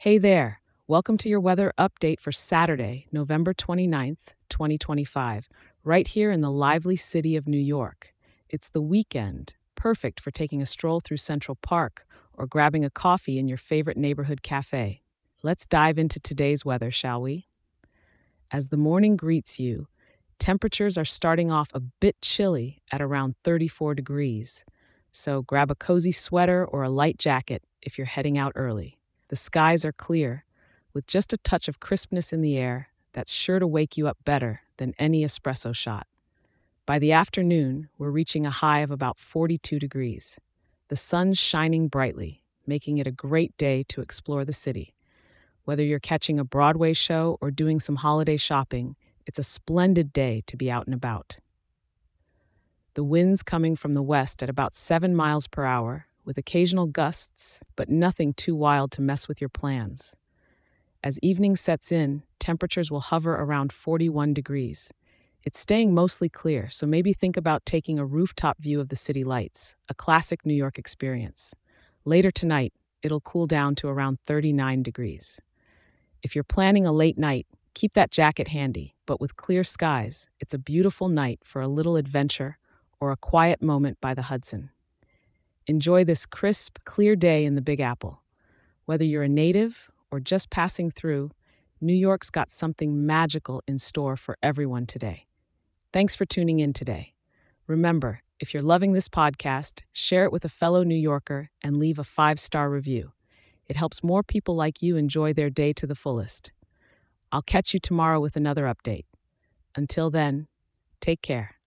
Hey there. Welcome to your weather update for Saturday, November 29th, 2025, right here in the lively city of New York. It's the weekend, perfect for taking a stroll through Central Park or grabbing a coffee in your favorite neighborhood cafe. Let's dive into today's weather, shall we? As the morning greets you, temperatures are starting off a bit chilly at around 34 degrees. So grab a cozy sweater or a light jacket if you're heading out early. The skies are clear, with just a touch of crispness in the air that's sure to wake you up better than any espresso shot. By the afternoon, we're reaching a high of about 42 degrees. The sun's shining brightly, making it a great day to explore the city. Whether you're catching a Broadway show or doing some holiday shopping, it's a splendid day to be out and about. The wind's coming from the west at about 7 miles per hour, with occasional gusts, but nothing too wild to mess with your plans. As evening sets in, temperatures will hover around 41 degrees. It's staying mostly clear, so maybe think about taking a rooftop view of the city lights, a classic New York experience. Later tonight, it'll cool down to around 39 degrees. If you're planning a late night, keep that jacket handy, but with clear skies, it's a beautiful night for a little adventure or a quiet moment by the Hudson. Enjoy this crisp, clear day in the Big Apple. Whether you're a native or just passing through, New York's got something magical in store for everyone today. Thanks for tuning in today. Remember, if you're loving this podcast, share it with a fellow New Yorker and leave a 5-star review. It helps more people like you enjoy their day to the fullest. I'll catch you tomorrow with another update. Until then, take care.